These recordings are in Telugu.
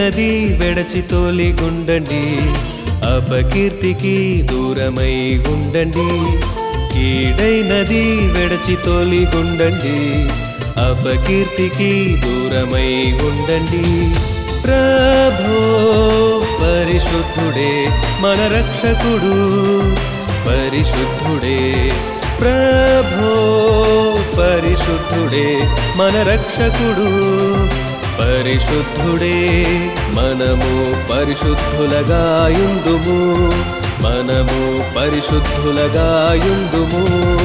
కీడైనది వెడచి తోలిగుండండి, అపకీర్తికి దూరమై ఉండండి. కీడైనది వెడచి తోలిగుండండి, అపకీర్తికి దూరమై ఉండండి. ప్రభో పరిశుద్ధుడే మన రక్షకుడు, పరిశుద్ధుడే. ప్రభో పరిశుద్ధుడే మన రక్షకుడు, పరిశుద్ధుడే. మనము పరిశుద్ధులగా యుందుము, మనము పరిశుద్ధులగా యుందుము.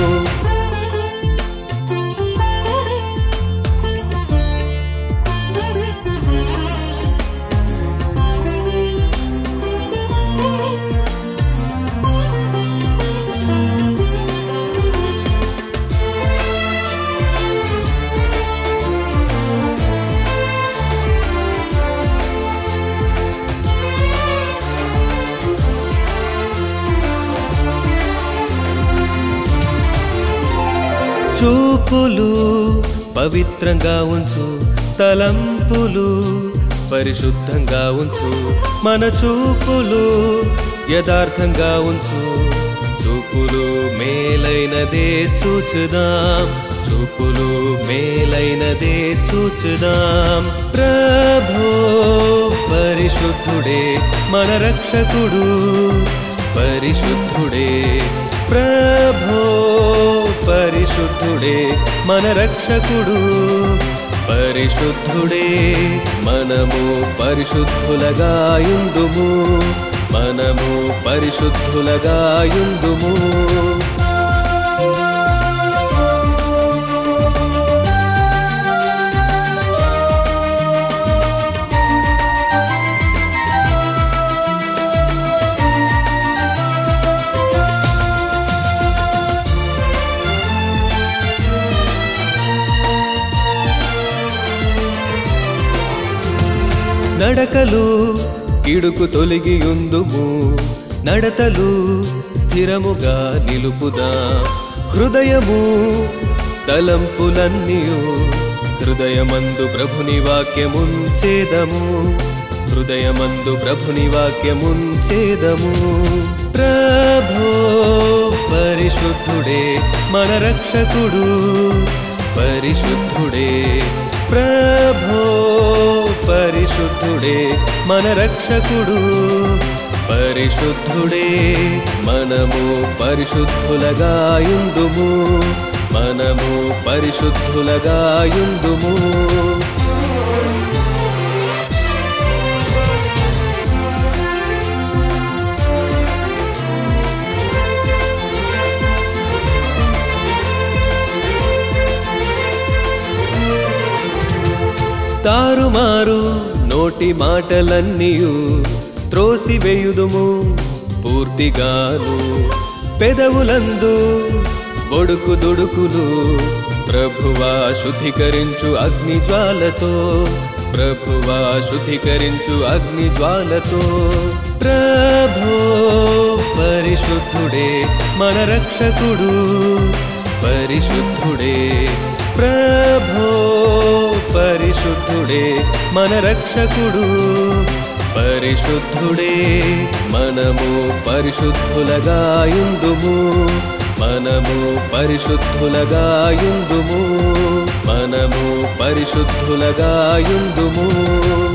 చూపులు పవిత్రంగా ఉంచు, తలంపులు పరిశుద్ధంగా ఉంచు. మన చూపులు యథార్థంగా ఉంచు, చూపులు మేలైనదే చూచుదాం, చూపులు మేలైనదే చూచుదాం. ప్రభో పరిశుద్ధుడే మన రక్షకుడు, పరిశుద్ధుడే. ప్రభో పరిశుద్ధుడే మన రక్షకుడు, పరిశుద్ధుడే. మనము పరిశుద్ధులగా యుందుము, మనము పరిశుద్ధులగా యుందుము. నడకలు కిడుకు తొలగి ఉందుము, నడతలు స్థిరముగా నిలుపుదా. హృదయము తలంపులన్నీయు హృదయమందు ప్రభుని వాక్యముంచేదము, హృదయమందు ప్రభుని వాక్యముంచేదము. ప్రభో పరిశుద్ధుడే మన రక్షకుడు, పరిశుద్ధుడే. ప్రభో పరిశుద్ధుడే మన రక్షకుడు, పరిశుద్ధుడే. మనము పరిశుద్ధులగా యుందుము, మనము పరిశుద్ధులగా యుందుము. తారుమారు నోటి మాటలన్నీయు త్రోసివేయుదుము పూర్తిగాను. పెదవులందు ఒడుకు దుడుకులు ప్రభువా శుద్ధీకరించు అగ్నిజ్వాలతో, ప్రభువా శుద్ధీకరించు అగ్నిజ్వాలతో. ప్రభో పరిశుద్ధుడే మన రక్షకుడు, పరిశుద్ధుడే. ప్రభో పరిశుద్ధుడే మన రక్షకుడు, పరిశుద్ధుడే. మనము పరిశుద్ధులగా యుందుము, మనము పరిశుద్ధులగా యుందుము, మనము పరిశుద్ధులగా యుందుము.